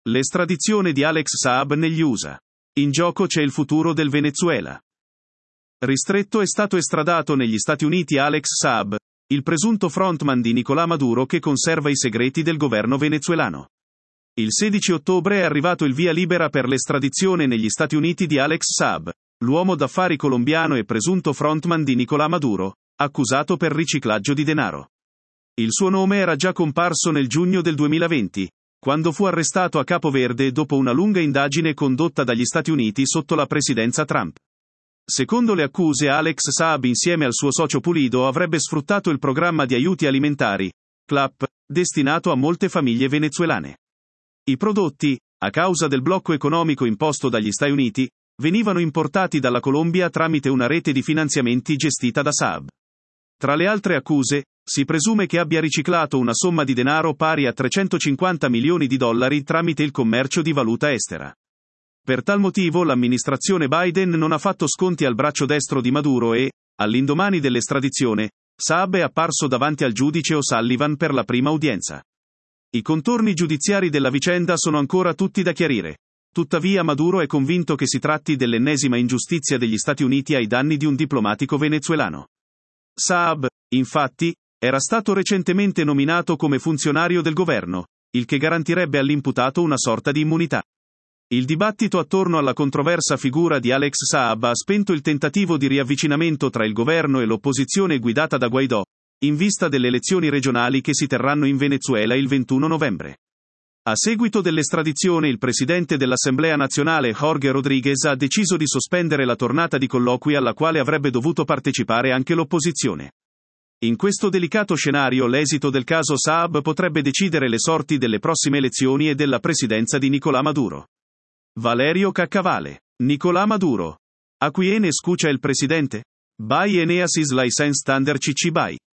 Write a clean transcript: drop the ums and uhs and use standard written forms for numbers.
L'estradizione di Alex Saab negli USA. In gioco c'è il futuro del Venezuela. Ristretto è stato estradato negli Stati Uniti Alex Saab, il presunto frontman di Nicolás Maduro che conserva i segreti del governo venezuelano. Il 16 ottobre è arrivato il via libera per l'estradizione negli Stati Uniti di Alex Saab, l'uomo d'affari colombiano e presunto frontman di Nicolás Maduro, accusato per riciclaggio di denaro. Il suo nome era già comparso nel giugno del 2020, quando fu arrestato a Capo Verde dopo una lunga indagine condotta dagli Stati Uniti sotto la presidenza Trump. Secondo le accuse, Alex Saab insieme al suo socio Pulido avrebbe sfruttato il programma di aiuti alimentari, CLAP, destinato a molte famiglie venezuelane. I prodotti, a causa del blocco economico imposto dagli Stati Uniti, venivano importati dalla Colombia tramite una rete di finanziamenti gestita da Saab. Tra le altre accuse, si presume che abbia riciclato una somma di denaro pari a $350 milioni tramite il commercio di valuta estera. Per tal motivo l'amministrazione Biden non ha fatto sconti al braccio destro di Maduro e, all'indomani dell'estradizione, Saab è apparso davanti al giudice O'Sullivan per la prima udienza. I contorni giudiziari della vicenda sono ancora tutti da chiarire. Tuttavia Maduro è convinto che si tratti dell'ennesima ingiustizia degli Stati Uniti ai danni di un diplomatico venezuelano. Saab, infatti, era stato recentemente nominato come funzionario del governo, il che garantirebbe all'imputato una sorta di immunità. Il dibattito attorno alla controversa figura di Alex Saab ha spento il tentativo di riavvicinamento tra il governo e l'opposizione guidata da Guaidó, in vista delle elezioni regionali che si terranno in Venezuela il 21 novembre. A seguito dell'estradizione, il presidente dell'Assemblea nazionale Jorge Rodríguez ha deciso di sospendere la tornata di colloqui alla quale avrebbe dovuto partecipare anche l'opposizione. In questo delicato scenario l'esito del caso Saab potrebbe decidere le sorti delle prossime elezioni e della presidenza di Nicolás Maduro. Valerio Caccavale. Nicolás Maduro. A quién escucha el presidente? By Eneas Islay Sen Standard Chichibai.